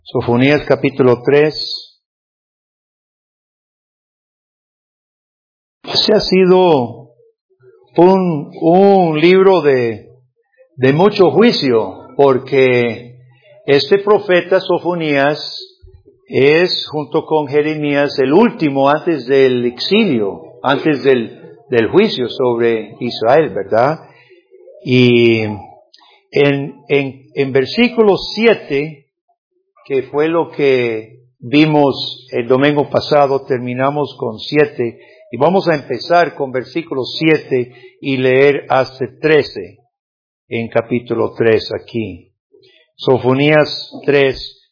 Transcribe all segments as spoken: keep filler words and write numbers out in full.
Sofonías capítulo tres. Ese ha sido un, un libro de, de mucho juicio, porque este profeta Sofonías es, junto con Jeremías, el último antes del exilio, antes del, del juicio sobre Israel, ¿verdad? Y en, en, en versículo siete, que fue lo que vimos el domingo pasado, terminamos con siete, y vamos a empezar con versículo siete y leer hasta trece en capítulo tres aquí. Sofonías tres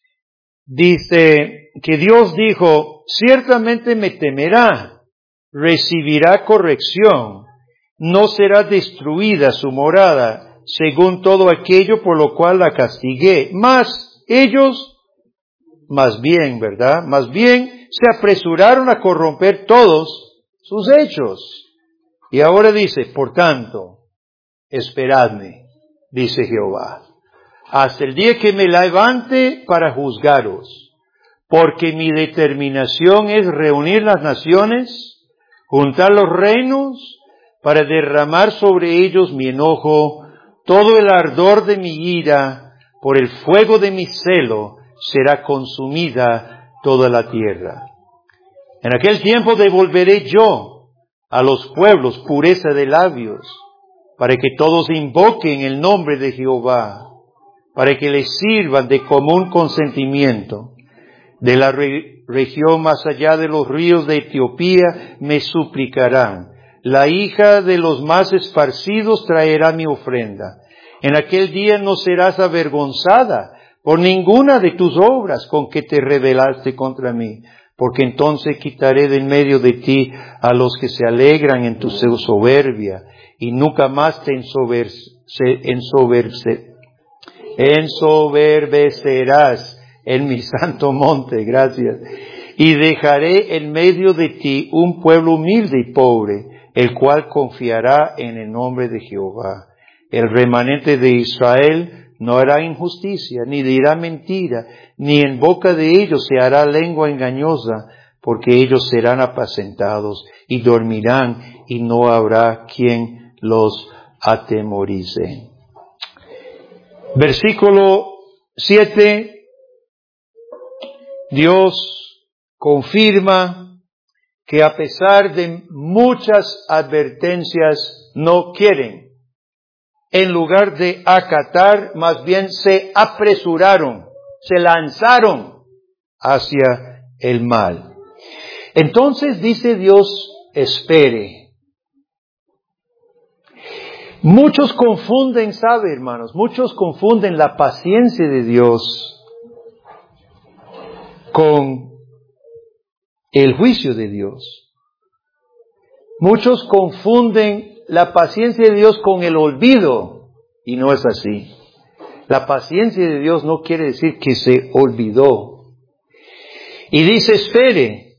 dice que Dios dijo: ciertamente me temerá, recibirá corrección, no será destruida su morada, según todo aquello por lo cual la castigué. Mas ellos, más bien, ¿verdad? Más bien se apresuraron a corromper todos sus hechos. Y ahora dice: por tanto, esperadme, dice Jehová, hasta el día que me levante para juzgaros, porque mi determinación es reunir las naciones, juntar los reinos, para derramar sobre ellos mi enojo, todo el ardor de mi ira, por el fuego de mi celo, será consumida toda la tierra. En aquel tiempo devolveré yo a los pueblos pureza de labios, para que todos invoquen el nombre de Jehová, para que les sirvan de común consentimiento. De la re- región más allá de los ríos de Etiopía me suplicarán. La hija de los más esparcidos traerá mi ofrenda. En aquel día no serás avergonzada por ninguna de tus obras con que te rebelaste contra mí, porque entonces quitaré de en medio de ti a los que se alegran en tu soberbia, y nunca más te ensoberce, ensoberce, ensoberbecerás en mi santo monte. Gracias. Y dejaré en medio de ti un pueblo humilde y pobre, el cual confiará en el nombre de Jehová. El remanente de Israel no hará injusticia, ni dirá mentira, ni en boca de ellos se hará lengua engañosa, porque ellos serán apacentados y dormirán, y no habrá quien los atemorice. Versículo siete, Dios confirma que a pesar de muchas advertencias no quieren. En lugar de acatar, más bien se apresuraron, se lanzaron hacia el mal. Entonces dice Dios: espere. Muchos confunden, ¿sabe, hermanos? Muchos confunden la paciencia de Dios con el juicio de Dios. Muchos confunden la paciencia de Dios con el olvido, y no es así. La paciencia de Dios no quiere decir que se olvidó. Y dice: espere.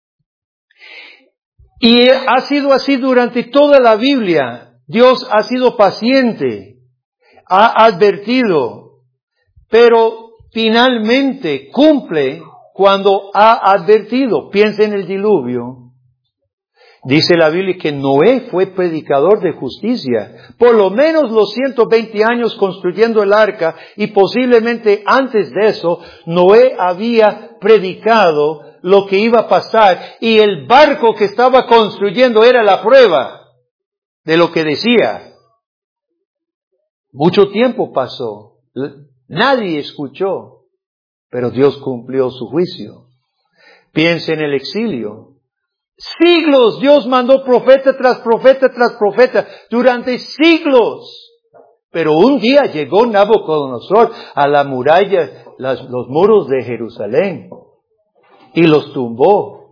Y ha sido así durante toda la Biblia. Dios ha sido paciente, ha advertido, pero finalmente cumple cuando ha advertido. Piensa en el diluvio. Dice la Biblia que Noé fue predicador de justicia, por lo menos los ciento veinte años construyendo el arca, y posiblemente antes de eso, Noé había predicado lo que iba a pasar, y el barco que estaba construyendo era la prueba de lo que decía. Mucho tiempo pasó, nadie escuchó, pero Dios cumplió su juicio. Piensa en el exilio. Siglos Dios mandó profeta tras profeta tras profeta durante siglos. Pero un día llegó Nabucodonosor a la muralla, las, los muros de Jerusalén, y los tumbó.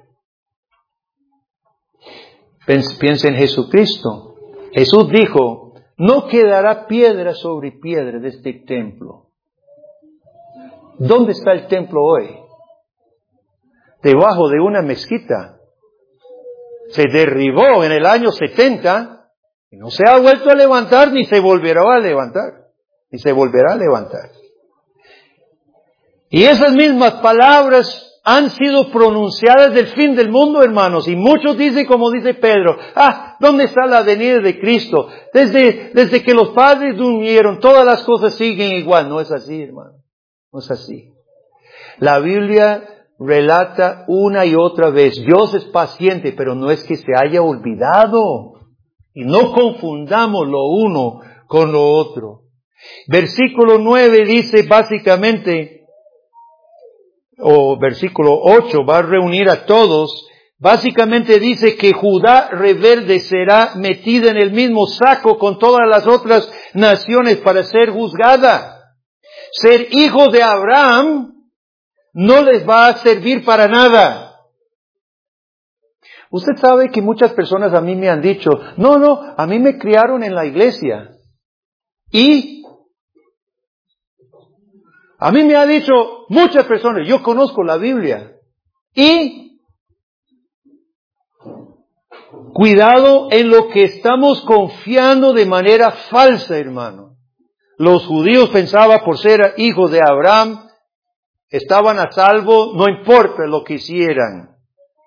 Piensa en Jesucristo. Jesús dijo: no quedará piedra sobre piedra de este templo. ¿Dónde está el templo hoy? Debajo de una mezquita. Se derribó en el año setenta y no se ha vuelto a levantar, ni se volverá a levantar, ni se volverá a levantar. Y esas mismas palabras han sido pronunciadas del fin del mundo, hermanos. Y muchos dicen, como dice Pedro, ah, ¿dónde está la venida de Cristo? Desde, desde que los padres durmieron, todas las cosas siguen igual. No es así, hermano. No es así. La Biblia relata una y otra vez, Dios es paciente, pero no es que se haya olvidado. Y no confundamos lo uno con lo otro. Versículo nueve dice básicamente, o versículo ocho, va a reunir a todos. Básicamente dice que Judá rebelde será metida en el mismo saco con todas las otras naciones para ser juzgada. Ser hijos de Abraham no les va a servir para nada. Usted sabe que muchas personas a mí me han dicho, no, no, a mí me criaron en la iglesia. Y a mí me ha dicho muchas personas, yo conozco la Biblia. Y cuidado en lo que estamos confiando de manera falsa, hermano. Los judíos pensaban por ser hijos de Abraham, estaban a salvo, no importa lo que hicieran.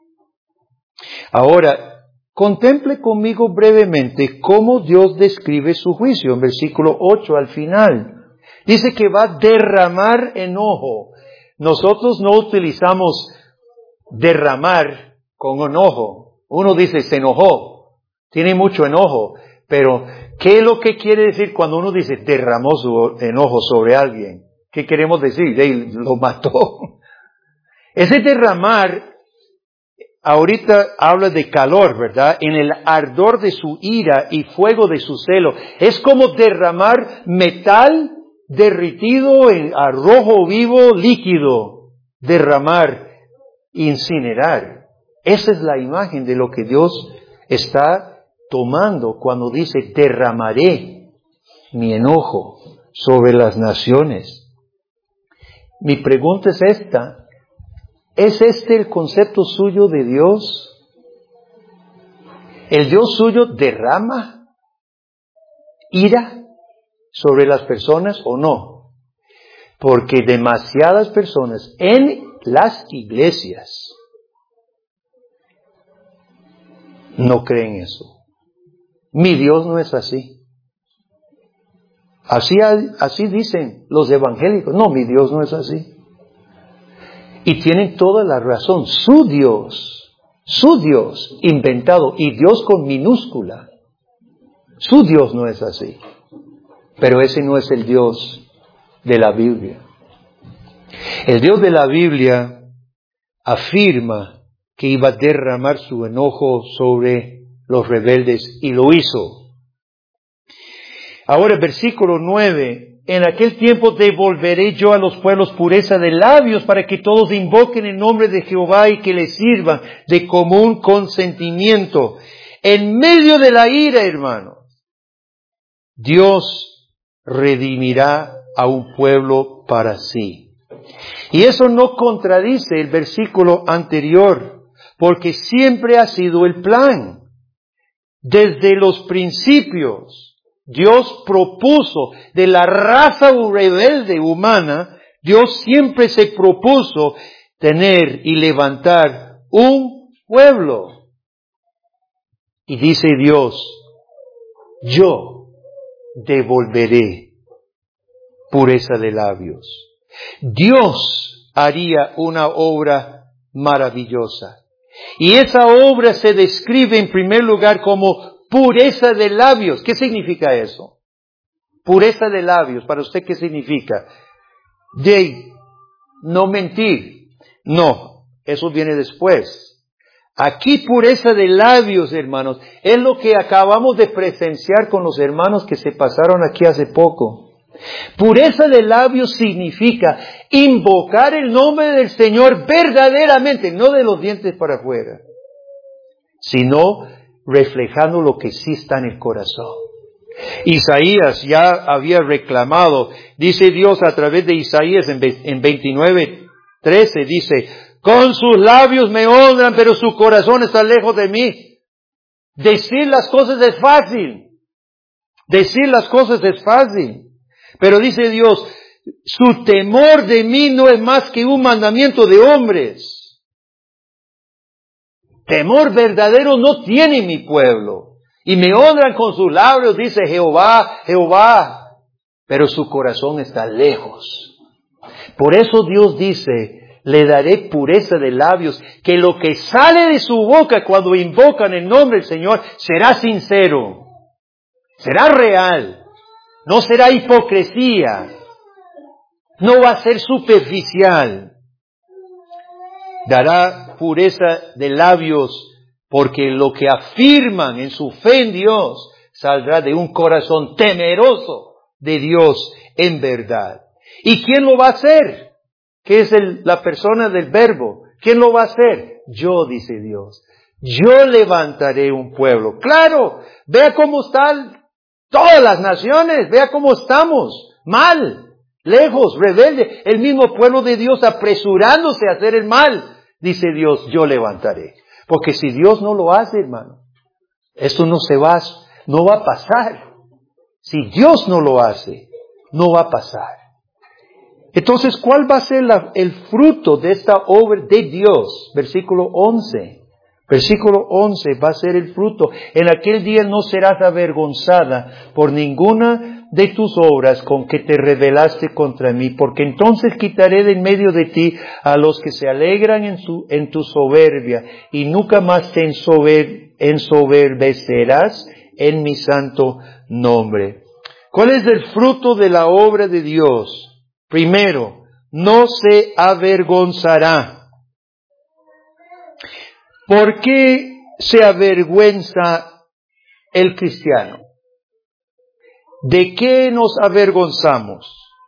Ahora, contemple conmigo brevemente cómo Dios describe su juicio en versículo ocho al final. Dice que va a derramar enojo. Nosotros no utilizamos derramar con enojo. Uno dice se enojó, tiene mucho enojo, pero ¿qué es lo que quiere decir cuando uno dice derramó su enojo sobre alguien? ¿Qué queremos decir? Él lo mató. Ese derramar ahorita habla de calor, ¿verdad? En el ardor de su ira y fuego de su celo. Es como derramar metal derritido en a rojo vivo líquido. Derramar, incinerar. Esa es la imagen de lo que Dios está tomando cuando dice derramaré mi enojo sobre las naciones. Mi pregunta es esta. ¿Es este el concepto suyo de Dios? ¿El Dios suyo derrama ira sobre las personas o no? Porque demasiadas personas en las iglesias no creen eso. Mi Dios no es así. Así, así dicen los evangélicos. No, mi Dios no es así. Y tienen toda la razón. Su Dios, su Dios inventado, y Dios con minúscula, su Dios no es así. Pero ese no es el Dios de la Biblia. El Dios de la Biblia afirma que iba a derramar su enojo sobre los rebeldes y lo hizo. Ahora, versículo nueve. En aquel tiempo devolveré yo a los pueblos pureza de labios para que todos invoquen el nombre de Jehová y que les sirvan de común consentimiento. En medio de la ira, hermanos, Dios redimirá a un pueblo para sí. Y eso no contradice el versículo anterior, porque siempre ha sido el plan. Desde los principios, Dios propuso de la raza rebelde humana, Dios siempre se propuso tener y levantar un pueblo. Y dice Dios, yo devolveré pureza de labios. Dios haría una obra maravillosa. Y esa obra se describe en primer lugar como pureza de labios. ¿Qué significa eso? Pureza de labios. ¿Para usted qué significa? De no mentir. No, eso viene después. Aquí pureza de labios, hermanos, es lo que acabamos de presenciar con los hermanos que se pasaron aquí hace poco. Pureza de labios significa invocar el nombre del Señor verdaderamente, no de los dientes para afuera, sino reflejando lo que sí está en el corazón. Isaías ya había reclamado, dice Dios a través de Isaías en veintinueve trece, dice, con sus labios me honran, pero su corazón está lejos de mí. Decir las cosas es fácil. Decir las cosas es fácil. Pero dice Dios, Su temor de mí no es más que un mandamiento de hombres. Temor verdadero no tiene mi pueblo. Y me honran con sus labios, dice Jehová, Jehová. Pero su corazón está lejos. Por eso Dios dice, le daré pureza de labios, que lo que sale de su boca cuando invocan el nombre del Señor será sincero, será real, no será hipocresía, no va a ser superficial. Dará pureza de labios, porque lo que afirman en su fe en Dios saldrá de un corazón temeroso de Dios en verdad. ¿Y quién lo va a hacer? ¿Qué es el, la persona del verbo? ¿Quién lo va a hacer? Yo, dice Dios. Yo levantaré un pueblo. Claro, vea cómo están todas las naciones, vea cómo estamos. Mal, lejos, rebelde. El mismo pueblo de Dios apresurándose a hacer el mal. Dice Dios, yo levantaré. Porque si Dios no lo hace, hermano, esto no se va, no va a pasar. Si Dios no lo hace, no va a pasar. Entonces, ¿cuál va a ser la, el fruto de esta obra de Dios? Versículo once. Versículo once va a ser el fruto. En aquel día no serás avergonzada por ninguna de tus obras con que te rebelaste contra mí, porque entonces quitaré de en medio de ti a los que se alegran en, su, en tu soberbia, y nunca más te ensober, ensoberbecerás en mi santo nombre. ¿Cuál es el fruto de la obra de Dios? Primero, no se avergonzará. ¿Por qué se avergüenza el cristiano? ¿De qué nos avergonzamos?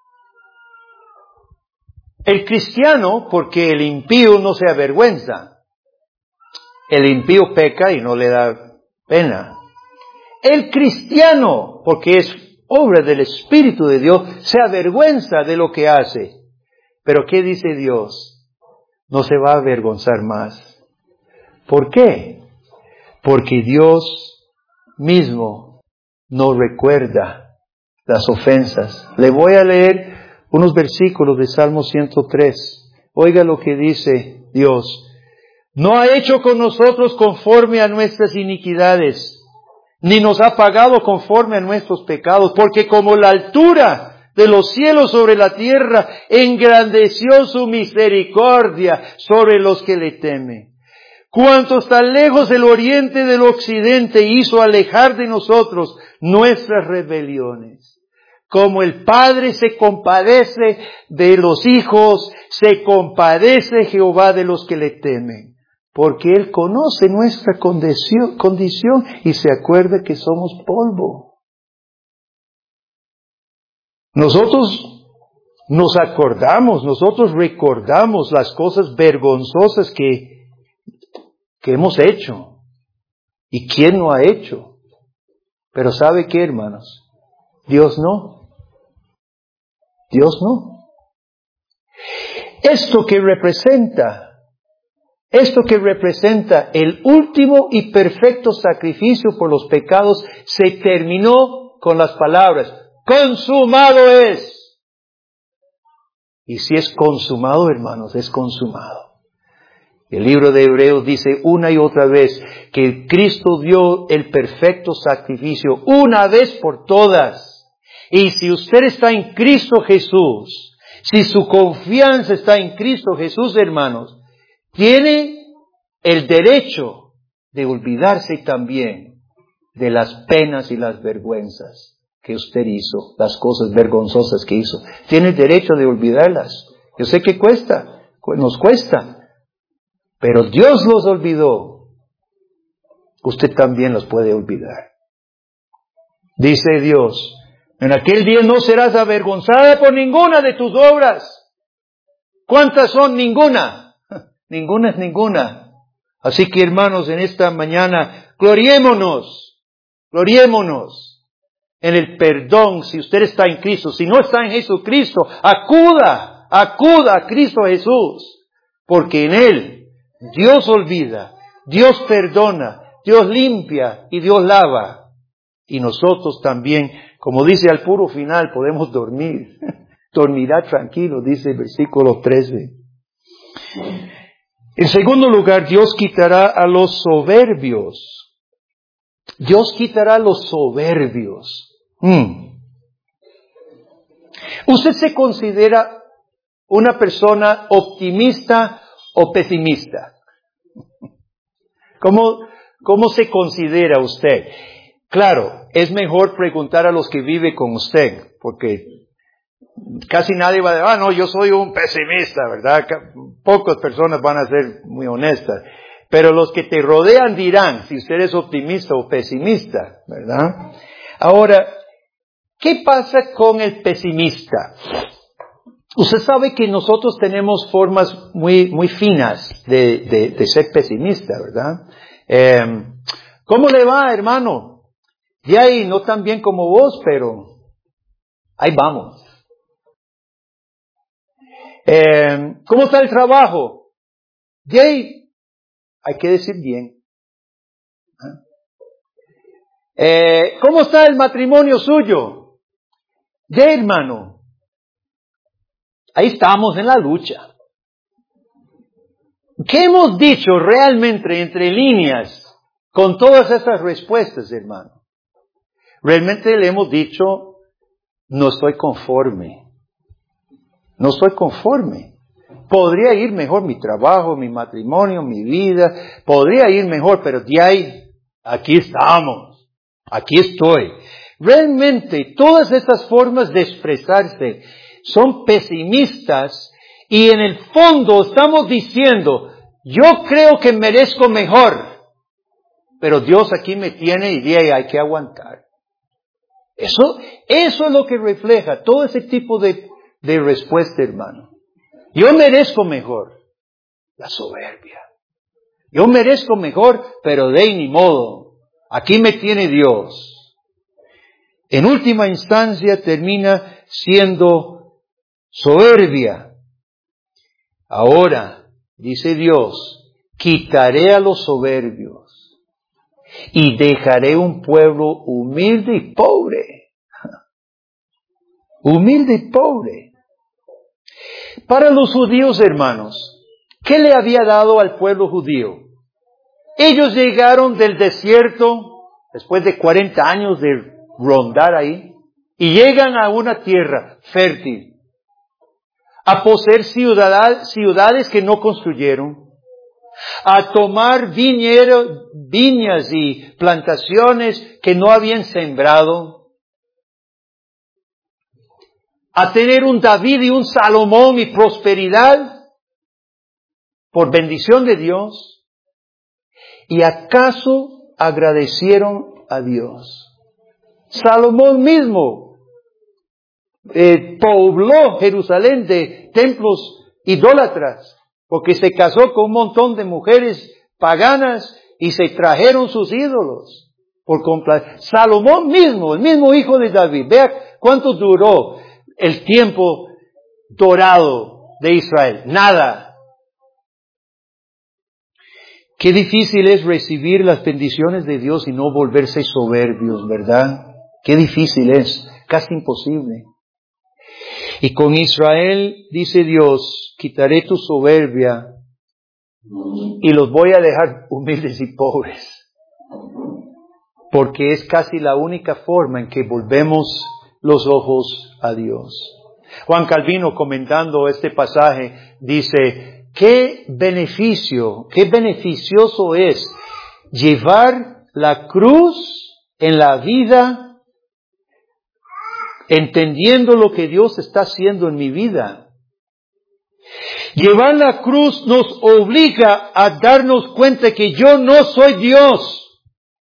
El cristiano, porque el impío no se avergüenza. El impío peca y no le da pena. El cristiano, porque es obra del Espíritu de Dios, se avergüenza de lo que hace. Pero ¿qué dice Dios? No se va a avergonzar más. ¿Por qué? Porque Dios mismo no recuerda las ofensas. Le voy a leer unos versículos de Salmo ciento tres. Oiga lo que dice Dios. No ha hecho con nosotros conforme a nuestras iniquidades, ni nos ha pagado conforme a nuestros pecados, porque como la altura de los cielos sobre la tierra, engrandeció su misericordia sobre los que le temen. Cuanto está lejos el oriente del occidente, hizo alejar de nosotros nuestras rebeliones. Como el Padre se compadece de los hijos, se compadece Jehová de los que le temen. Porque Él conoce nuestra condición, condición y se acuerda que somos polvo. Nosotros nos acordamos, nosotros recordamos las cosas vergonzosas que, que hemos hecho. ¿Y quién no ha hecho? Pero ¿sabe qué, hermanos? Dios no. Dios no. Esto que representa Esto que representa el último y perfecto sacrificio por los pecados se terminó con las palabras, consumado es. Y si es consumado, hermanos, es consumado. El libro de Hebreos dice una y otra vez que Cristo dio el perfecto sacrificio una vez por todas. Y si usted está en Cristo Jesús, si su confianza está en Cristo Jesús, hermanos, tiene el derecho de olvidarse también de las penas y las vergüenzas que usted hizo, las cosas vergonzosas que hizo. Tiene el derecho de olvidarlas. Yo sé que cuesta, nos cuesta, pero Dios los olvidó. Usted también los puede olvidar. Dice Dios, en aquel día no serás avergonzada por ninguna de tus obras. ¿Cuántas son? Ninguna. Ninguna es ninguna. Así que, hermanos, en esta mañana, gloriémonos, gloriémonos en el perdón si usted está en Cristo. Si no está en Jesucristo, acuda, acuda a Cristo Jesús. Porque en Él Dios olvida, Dios perdona, Dios limpia y Dios lava. Y nosotros también, como dice al puro final, podemos dormir. dormirá tranquilo, dice el versículo trece. En segundo lugar, Dios quitará a los soberbios. Dios quitará a los soberbios. Hmm. ¿Usted se considera una persona optimista o pesimista? ¿Cómo, cómo se considera usted? Claro, es mejor preguntar a los que viven con usted, porque casi nadie va a decir, ah, no, yo soy un pesimista, ¿verdad? Pocas personas van a ser muy honestas. Pero los que te rodean dirán si usted es optimista o pesimista, ¿verdad? Ahora, ¿qué pasa con el pesimista? Usted sabe que nosotros tenemos formas muy, muy finas de, de, de ser pesimista, ¿verdad? Eh, ¿Cómo le va, hermano? Y ahí, no tan bien como vos, pero ahí vamos. Eh, ¿Cómo está el trabajo? Y ahí, hay que decir bien. Eh, ¿Cómo está el matrimonio suyo? Y ahí, hermano, ahí estamos en la lucha. ¿Qué hemos dicho realmente entre líneas con todas estas respuestas, hermano? Realmente le hemos dicho, no estoy conforme. No estoy conforme. Podría ir mejor mi trabajo, mi matrimonio, mi vida. Podría ir mejor, pero de ahí, aquí estamos. Aquí estoy. Realmente todas estas formas de expresarse son pesimistas y en el fondo estamos diciendo, yo creo que merezco mejor, pero Dios aquí me tiene y de ahí hay que aguantar. Eso, eso es lo que refleja todo ese tipo de, de respuesta, hermano. Yo merezco mejor. La soberbia. Yo merezco mejor, pero de ahí ni modo. Aquí me tiene Dios. En última instancia termina siendo soberbia. Ahora, dice Dios, quitaré a los soberbios y dejaré un pueblo humilde y pobre. Humilde y pobre. Para los judíos, hermanos, ¿qué le había dado al pueblo judío? Ellos llegaron del desierto, después de cuarenta años de rondar ahí, y llegan a una tierra fértil, a poseer ciudad, ciudades que no construyeron, a tomar viñeros, viñas y plantaciones que no habían sembrado, a tener un David y un Salomón y prosperidad por bendición de Dios. ¿Y acaso agradecieron a Dios? Salomón mismo eh, pobló Jerusalén de templos idólatras, porque se casó con un montón de mujeres paganas y se trajeron sus ídolos. Por compla- Salomón mismo, el mismo hijo de David, vea cuánto duró el tiempo dorado de Israel. Nada. Qué difícil es recibir las bendiciones de Dios y no volverse soberbios, ¿verdad? Qué difícil es, casi imposible. Y con Israel, dice Dios, quitaré tu soberbia y los voy a dejar humildes y pobres. Porque es casi la única forma en que volvemos los ojos a Dios. Juan Calvino, comentando este pasaje, dice, qué beneficio, qué beneficioso es llevar la cruz en la vida entendiendo lo que Dios está haciendo en mi vida. Llevar la cruz nos obliga a darnos cuenta que yo no soy Dios.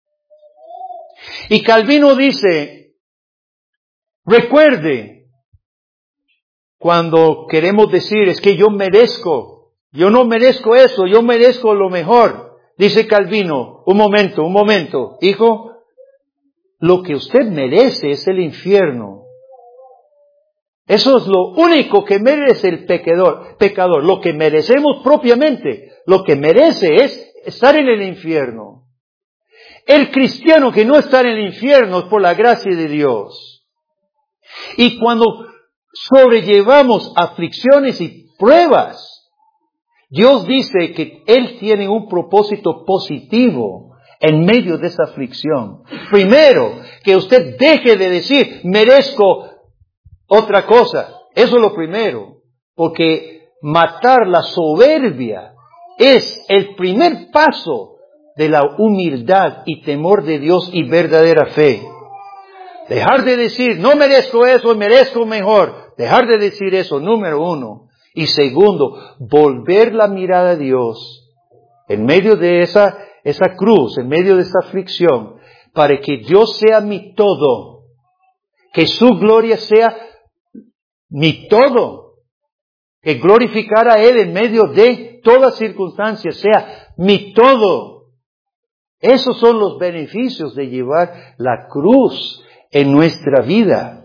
Y Calvino dice, recuerde, cuando queremos decir, es que yo merezco, yo no merezco eso, yo merezco lo mejor. Dice Calvino, un momento, un momento, hijo, lo que usted merece es el infierno. Eso es lo único que merece el pecador, pecador. Lo que merecemos propiamente, lo que merece es estar en el infierno. El cristiano que no está en el infierno es por la gracia de Dios. Y cuando sobrellevamos aflicciones y pruebas, Dios dice que Él tiene un propósito positivo en medio de esa aflicción. Primero, que usted deje de decir, merezco otra cosa. Eso es lo primero. Porque matar la soberbia es el primer paso de la humildad y temor de Dios y verdadera fe. Dejar de decir, no merezco eso, merezco mejor. Dejar de decir eso, número uno. Y segundo, volver la mirada a Dios en medio de esa, esa cruz, en medio de esa aflicción, para que Dios sea mi todo. Que su gloria sea mi todo. Que glorificar a Él en medio de todas circunstancias sea mi todo. Esos son los beneficios de llevar la cruz en nuestra vida.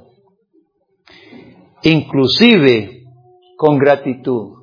Inclusive con gratitud.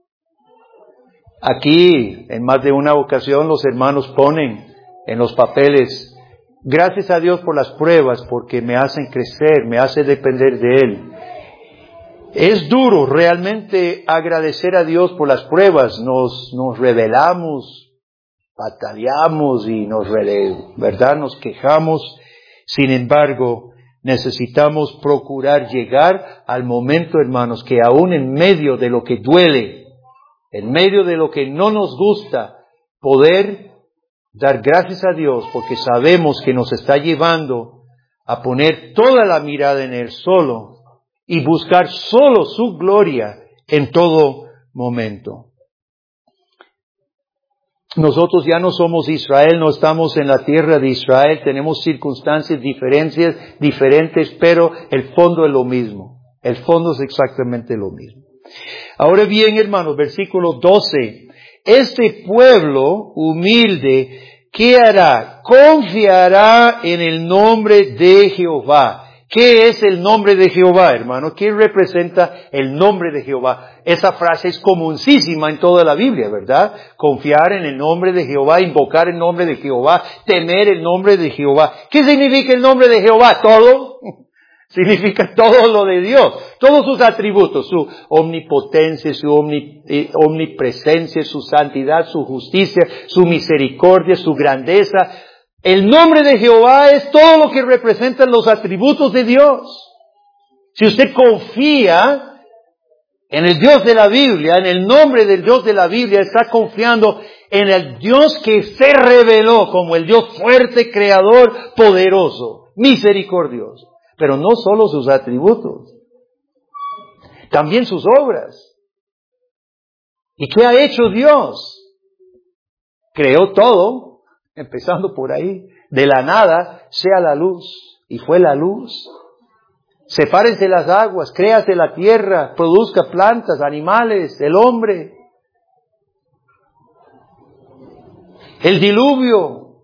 Aquí, en más de una ocasión, los hermanos ponen en los papeles, gracias a Dios por las pruebas, porque me hacen crecer, me hace depender de Él. Es duro realmente agradecer a Dios por las pruebas. Nos, nos rebelamos, batallamos y nos, ¿verdad? Nos quejamos. Sin embargo, necesitamos procurar llegar al momento, hermanos, que aún en medio de lo que duele, en medio de lo que no nos gusta, poder dar gracias a Dios porque sabemos que nos está llevando a poner toda la mirada en Él solo y buscar solo su gloria en todo momento. Nosotros ya no somos Israel, no estamos en la tierra de Israel, tenemos circunstancias diferencias, diferentes, pero el fondo es lo mismo. El fondo es exactamente lo mismo. Ahora bien, hermanos, versículo doce. Este pueblo humilde, ¿qué hará? Confiará en el nombre de Jehová. ¿Qué es el nombre de Jehová, hermano? ¿Qué representa el nombre de Jehová? Esa frase es comuncísima en toda la Biblia, ¿verdad? Confiar en el nombre de Jehová, invocar el nombre de Jehová, temer el nombre de Jehová. ¿Qué significa el nombre de Jehová? Todo. Significa todo lo de Dios, todos sus atributos, su omnipotencia, su omni, eh, omnipresencia, su santidad, su justicia, su misericordia, su grandeza. El nombre de Jehová es todo lo que representan los atributos de Dios. Si usted confía en el Dios de la Biblia, en el nombre del Dios de la Biblia, está confiando en el Dios que se reveló como el Dios fuerte, creador, poderoso, misericordioso. Pero no solo sus atributos, también sus obras. ¿Y qué ha hecho Dios? Creó todo, empezando por ahí. De la nada, sea la luz. Y fue la luz. Sepárense las aguas, créase la tierra, produzca plantas, animales, el hombre. El diluvio.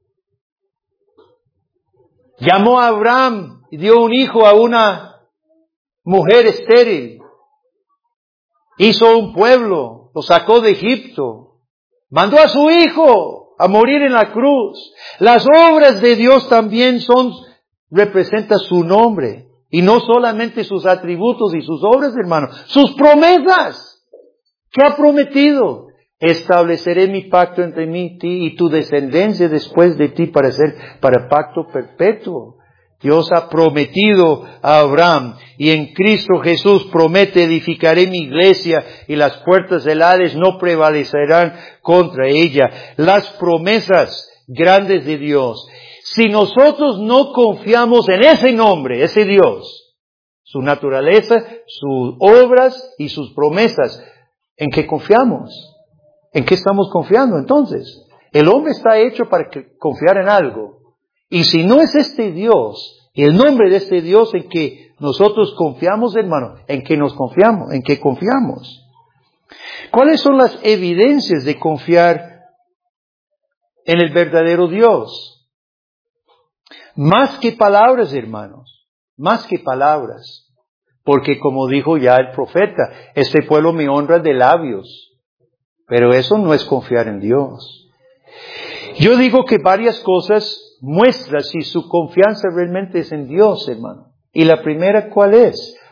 Llamó a Abraham y dio un hijo a una mujer estéril. Hizo un pueblo, lo sacó de Egipto. Mandó a su hijo a morir en la cruz. Las obras de Dios también son, representan su nombre. Y no solamente sus atributos y sus obras, hermano, sus promesas. ¿Qué ha prometido? Estableceré mi pacto entre mí, ti y tu descendencia después de ti para ser, para pacto perpetuo. Dios ha prometido a Abraham y en Cristo Jesús promete edificaré mi iglesia y las puertas del Hades no prevalecerán contra ella. Las promesas grandes de Dios. Si nosotros no confiamos en ese nombre, ese Dios, su naturaleza, sus obras y sus promesas, ¿en qué confiamos? ¿En qué estamos confiando entonces? El hombre está hecho para confiar en algo. Y si no es este Dios, el nombre de este Dios en que nosotros confiamos, hermano, ¿en qué nos confiamos? ¿En qué confiamos? ¿Cuáles son las evidencias de confiar en el verdadero Dios? Más que palabras, hermanos, más que palabras. Porque como dijo ya el profeta, este pueblo me honra de labios. Pero eso no es confiar en Dios. Yo digo que varias cosas muestra si su confianza realmente es en Dios, hermano. Y la primera, ¿cuál es?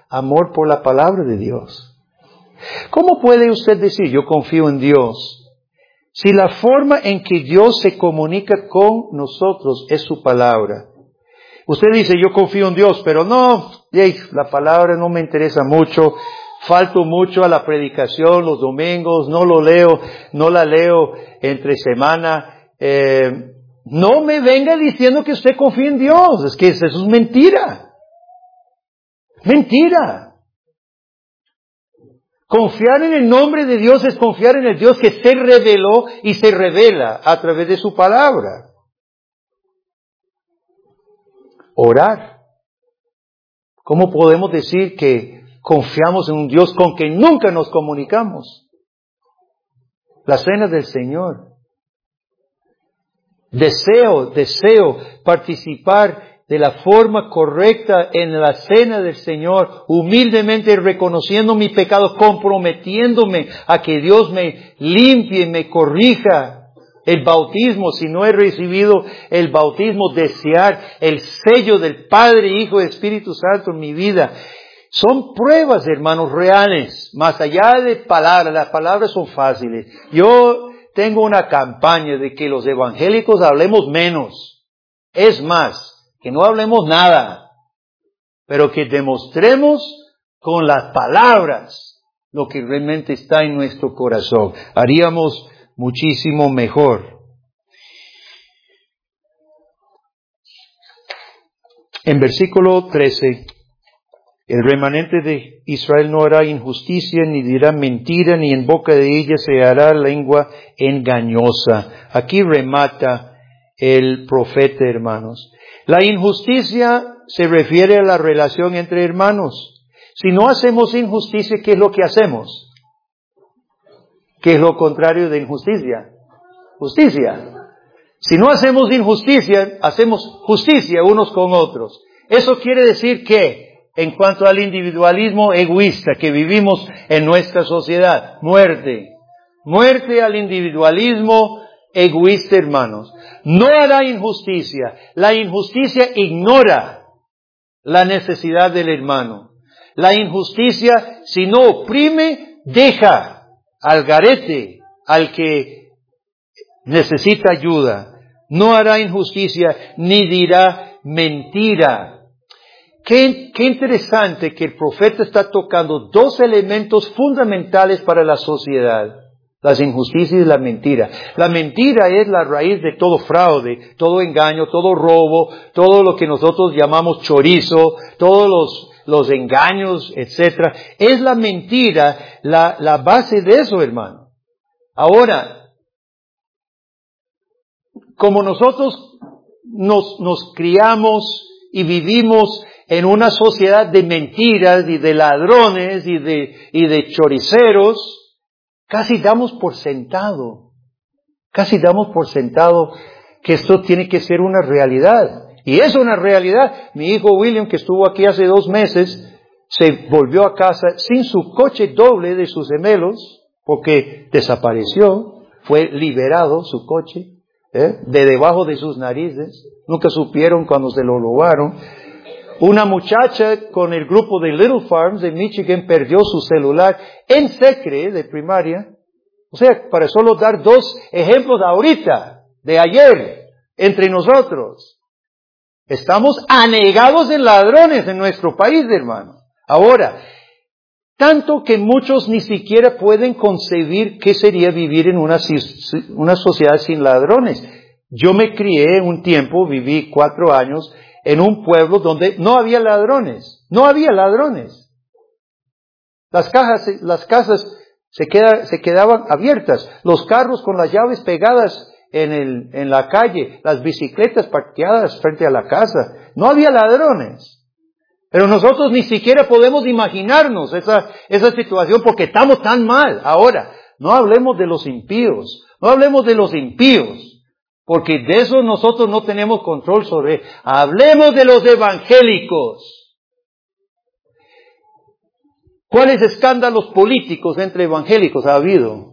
amor por la palabra de Dios. ¿Cómo puede usted decir, yo confío en Dios, si la forma en que Dios se comunica con nosotros es su palabra? Usted dice, yo confío en Dios, pero no, la palabra no me interesa mucho, falto mucho a la predicación los domingos, no lo leo, no la leo entre semana. Eh, no me venga diciendo que usted confía en Dios, es que eso es mentira. Mentira. Confiar en el nombre de Dios es confiar en el Dios que se reveló y se revela a través de su palabra. Orar. ¿Cómo podemos decir que confiamos en un Dios con que nunca nos comunicamos? La cena del Señor. Deseo, deseo participar de la forma correcta en la cena del Señor, humildemente reconociendo mi pecado, comprometiéndome a que Dios me limpie, me corrija. El bautismo, si no he recibido el bautismo, desear el sello del Padre, Hijo y Espíritu Santo en mi vida. Son pruebas, hermanos, reales, más allá de palabras. Las palabras son fáciles. Yo tengo una campaña de que los evangélicos hablemos menos. Es más, que no hablemos nada, pero que demostremos con las palabras lo que realmente está en nuestro corazón. Haríamos muchísimo mejor. En versículo trece, el remanente de Israel no hará injusticia, ni dirá mentira, ni en boca de ella se hará lengua engañosa. Aquí remata el profeta, hermanos. La injusticia se refiere a la relación entre hermanos. Si no hacemos injusticia, ¿qué es lo que hacemos? ¿Qué es lo contrario de injusticia? Justicia. Si no hacemos injusticia, hacemos justicia unos con otros. Eso quiere decir que, en cuanto al individualismo egoísta que vivimos en nuestra sociedad, muerte. Muerte al individualismo egoísta, hermanos. No hará injusticia. La injusticia ignora la necesidad del hermano. La injusticia, si no oprime, deja al garete, al que necesita ayuda. No hará injusticia, ni dirá mentira. Qué, qué interesante que el profeta está tocando dos elementos fundamentales para la sociedad. Las injusticias y la mentira. La mentira es la raíz de todo fraude, todo engaño, todo robo, todo lo que nosotros llamamos chorizo, todos los, los engaños, etcétera. Es la mentira la, la base de eso, hermano. Ahora, como nosotros nos, nos criamos y vivimos en una sociedad de mentiras y de ladrones y de, y de choriceros, casi damos por sentado, casi damos por sentado que esto tiene que ser una realidad. Y es una realidad. Mi hijo William, que estuvo aquí hace dos meses, se volvió a casa sin su coche doble de sus gemelos, porque desapareció, fue liberado su coche, ¿eh? de debajo de sus narices. Nunca supieron cuando se lo robaron. Una muchacha con el grupo de Little Farms de Michigan perdió su celular en secre de primaria. O sea, para solo dar dos ejemplos ahorita, de ayer, entre nosotros. Estamos anegados en ladrones en nuestro país, hermano. Ahora, tanto que muchos ni siquiera pueden concebir qué sería vivir en una, una sociedad sin ladrones. Yo me crié un tiempo, viví cuatro años, en un pueblo donde no había ladrones, no había ladrones. Las cajas, las casas se, queda, se quedaban abiertas, los carros con las llaves pegadas en, el, en la calle, las bicicletas parqueadas frente a la casa. No había ladrones. Pero nosotros ni siquiera podemos imaginarnos esa, esa situación porque estamos tan mal. Ahora, no hablemos de los impíos, no hablemos de los impíos. Porque de eso nosotros no tenemos control sobre. Hablemos de los evangélicos. ¿Cuáles escándalos políticos entre evangélicos ha habido?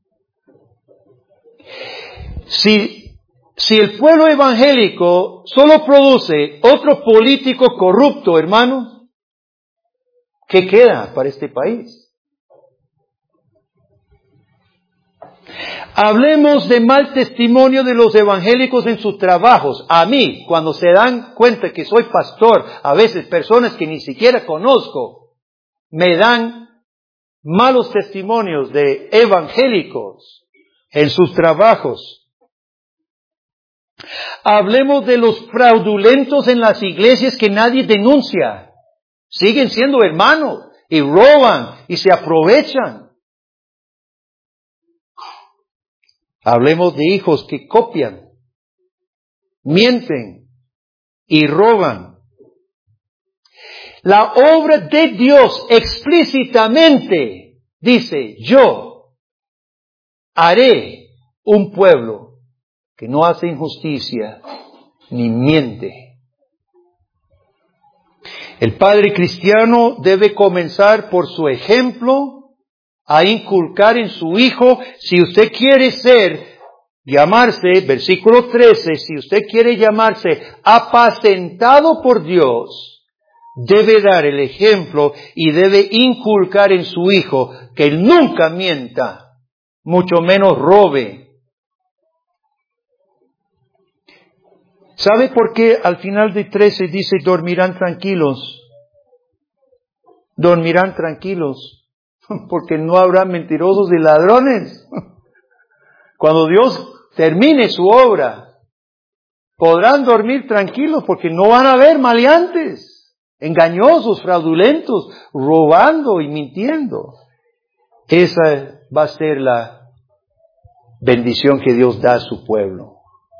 Si, si el pueblo evangélico solo produce otro político corrupto, hermano, ¿Qué queda para este país? Hablemos de mal testimonio de los evangélicos en sus trabajos. A mí, cuando se dan cuenta que soy pastor, a veces personas que ni siquiera conozco, me dan malos testimonios de evangélicos en sus trabajos. Hablemos de los fraudulentos en las iglesias que nadie denuncia. Siguen siendo hermanos y roban y se aprovechan. Hablemos de hijos que copian, mienten y roban. La obra de Dios explícitamente dice, yo haré un pueblo que no hace injusticia ni miente. El padre cristiano debe comenzar por su ejemplo a inculcar en su hijo, si usted quiere ser, llamarse, versículo trece, si usted quiere llamarse apacentado por Dios, debe dar el ejemplo y debe inculcar en su hijo que él nunca mienta, mucho menos robe. ¿Sabe por qué al final de trece dice dormirán tranquilos? Dormirán tranquilos. Porque no habrá mentirosos y ladrones. Cuando Dios termine su obra, podrán dormir tranquilos porque no van a haber maleantes, engañosos, fraudulentos, robando y mintiendo. Esa va a ser la bendición que Dios da a su pueblo.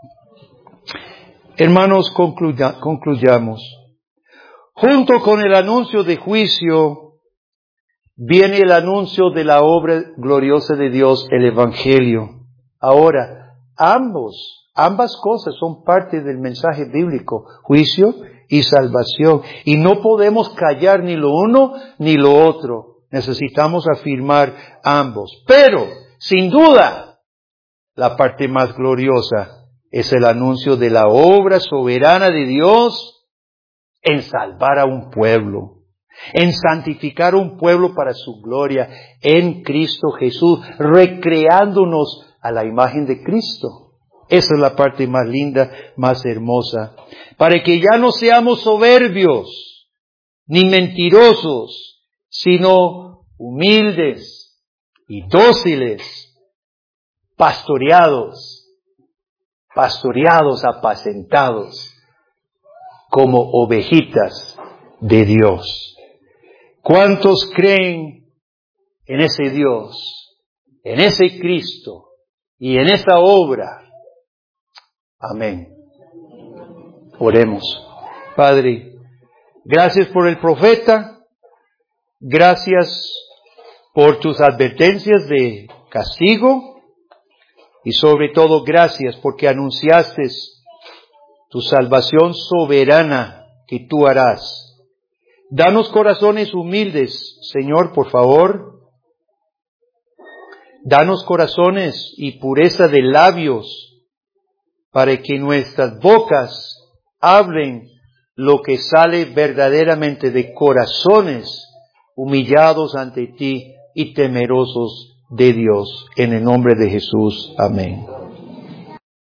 Hermanos, concluya, concluyamos. Junto con el anuncio de juicio, viene el anuncio de la obra gloriosa de Dios, el Evangelio. Ahora, ambos, ambas cosas son parte del mensaje bíblico, juicio y salvación. Y no podemos callar ni lo uno ni lo otro. Necesitamos afirmar ambos. Pero, sin duda, la parte más gloriosa es el anuncio de la obra soberana de Dios en salvar a un pueblo. En santificar un pueblo para su gloria en Cristo Jesús, recreándonos a la imagen de Cristo. Esa es la parte más linda, más hermosa. Para que ya no seamos soberbios, ni mentirosos, sino humildes y dóciles, pastoreados, pastoreados, apacentados, como ovejitas de Dios. ¿Cuántos creen en ese Dios, en ese Cristo y en esa obra? Amén. Oremos. Padre, gracias por el profeta, gracias por tus advertencias de castigo y sobre todo gracias porque anunciaste tu salvación soberana que tú harás. Danos corazones humildes, Señor, por favor. Danos corazones y pureza de labios para que nuestras bocas hablen lo que sale verdaderamente de corazones humillados ante ti y temerosos de Dios. En el nombre de Jesús. Amén.